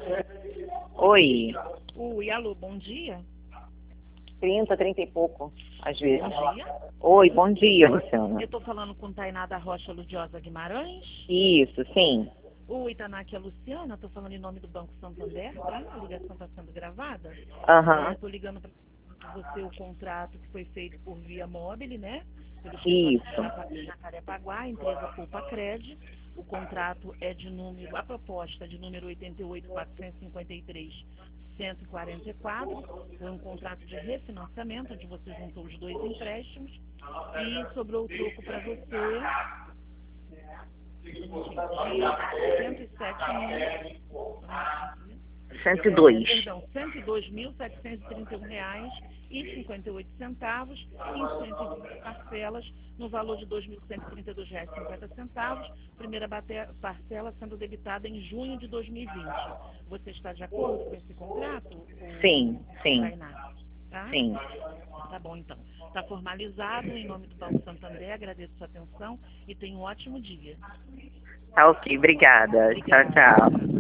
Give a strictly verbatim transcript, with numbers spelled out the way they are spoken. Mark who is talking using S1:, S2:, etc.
S1: Oi.
S2: Oi, alô, bom dia.
S1: trinta, trinta e pouco, às vezes.
S2: Bom dia.
S1: Oi, bom dia, Luciana.
S2: Eu tô falando com Tainá da Rocha Ludiosa Guimarães.
S1: Isso, sim.
S2: Oi, Tainá, aqui é a Luciana. Tô falando em nome do Banco Santander, tá? A ligação tá sendo gravada.
S1: Aham.
S2: É, tô ligando para você o contrato que foi feito por Via Mobile, né? Pelo
S1: Isso.
S2: escritório de Jacarepaguá, empresa Poupa Cred. O contrato é de número, a proposta é de número oitenta e oito, quatrocentos e cinquenta e três, cento e quarenta e quatro. Foi um contrato de refinanciamento, onde você juntou os dois empréstimos e sobrou o troco para você de cento e sete mil.
S1: cento e dois.
S2: É, perdão, cento e dois mil, setecentos e trinta e um reais e cinquenta e oito centavos em cento e vinte parcelas no valor de dois mil cento e trinta e dois reais e cinquenta centavos, primeira bate- parcela sendo debitada em junho de dois mil e vinte. Você está de acordo com esse contrato?
S1: Sim, sim,
S2: Tainá? Tá?
S1: sim.
S2: Tá bom, então. Está formalizado em nome do Banco Santander, agradeço a sua atenção e tenha um ótimo dia.
S1: Tá ok, obrigada. Tchau,
S2: Obrigada.
S1: tchau.